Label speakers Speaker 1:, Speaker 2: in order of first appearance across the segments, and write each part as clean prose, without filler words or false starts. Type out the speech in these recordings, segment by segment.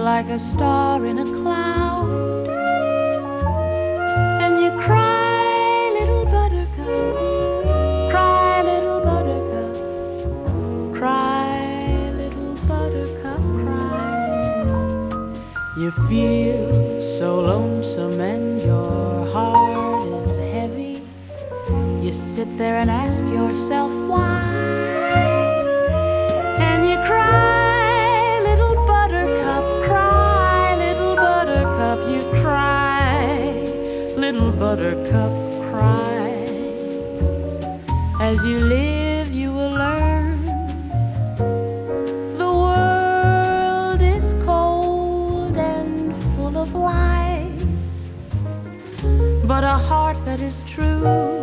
Speaker 1: like a star in a cloud, and you cry, little buttercup, cry, little buttercup, cry, little buttercup, cry. You feel so lonesome and your heart is heavy. You sit there and ask yourself why, and you cry, little buttercup, cry, little buttercup, you cry, little buttercup, cry. As you live, you will learn the world is cold and full of lies, but a heart that is true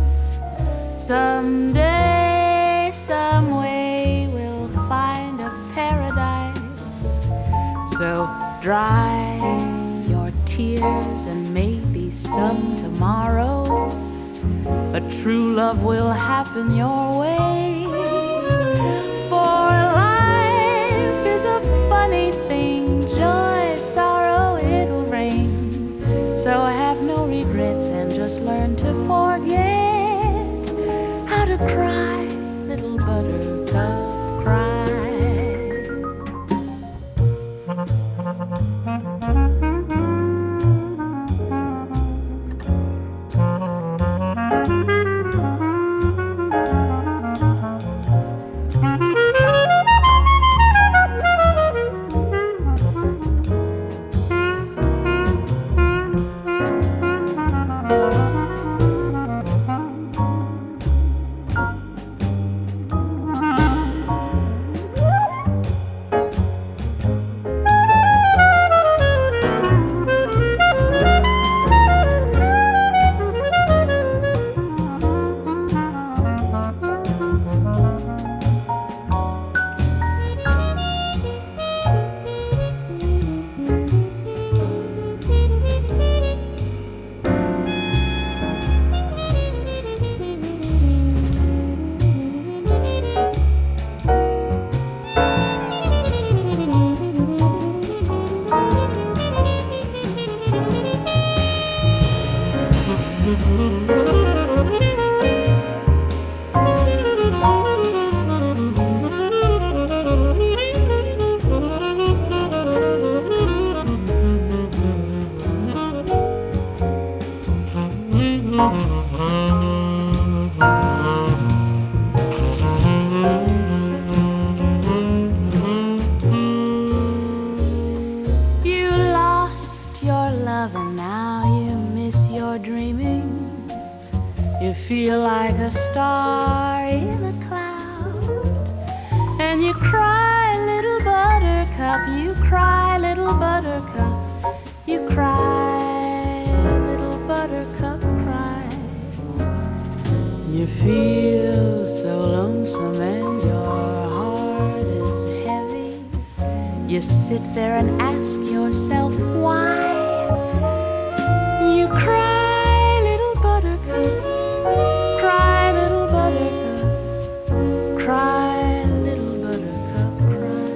Speaker 1: someday, some way will find a paradise. So dry your tears and maybe some tomorrow a true love will happen your way. For life is a funny thing, joy, sorrow, it'll bring. So have no regrets and just learn to forget how to cry, little buttercup, cry. You lost your love and now you miss your dreaming. You feel like a star in a cloud, and you cry, little buttercup, you cry, little buttercup, you cry, little buttercup, cry. You feel so lonesome and your heart is heavy. You sit there and ask yourself why. You cry, little buttercup, cry, little buttercup, cry, little buttercup, cry.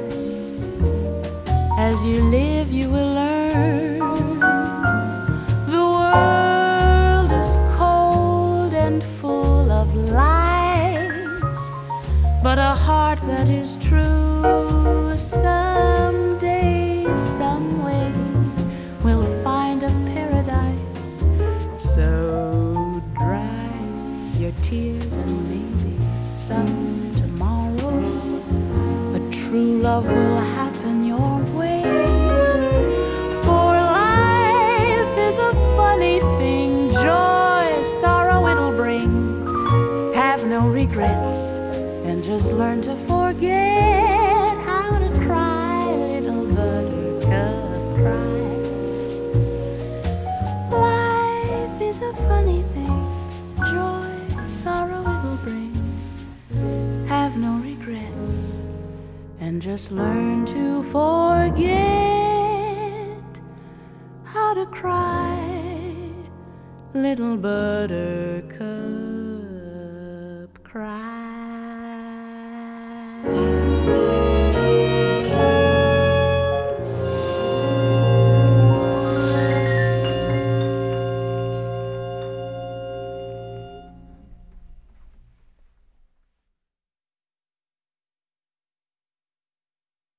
Speaker 1: As you live, you will learn the world is cold and full of lies, but a heart that is true someday, some way will find a paradise. So dry your tears and maybe some tomorrow a true love will happen your way. For life is a funny thing, joy, sorrow, it'll bring. Have no regrets and just learn to forget how to cry, little buttercup, cry. Life is a funny thing, joy, sorrow, it'll bring. Have no regrets and just learn to forget how to cry, little buttercup, cry.